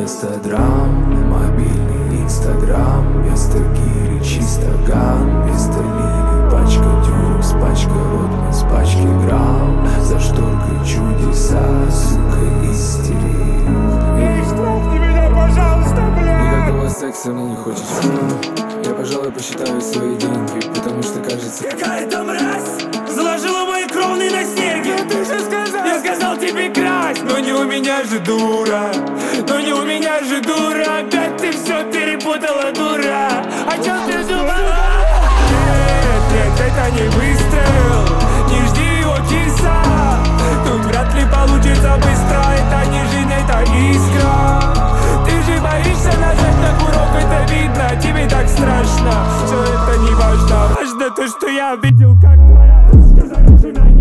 инстадрам, мобильный инстаграм. Вместо гири чисто ган, вместо лили пачка дюрекс, пачка ротман, пачки грамм. За шторкой чудеса, сука, истерик. Эй, штрафни меня, пожалуйста, блядь! Никакого секса мне не хочется. Я, пожалуй, посчитаю свои деньги, потому что кажется, Какая-то мразь заложила мои кровные на снеге. Ты же сказал, я сказал тебе красть. Но не у меня же дура, но не у меня же дура. Опять ты все перепутала, дура. О чем ты думала? Нет, это не выстрел, не жди его киса. Тут вряд ли получится быстро. Это не жизнь, это искра. Ты же боишься нажать на курок, это видно. Тебе так страшно, все это не важно. Важно то, что я видел, как твоя дочка заряжена.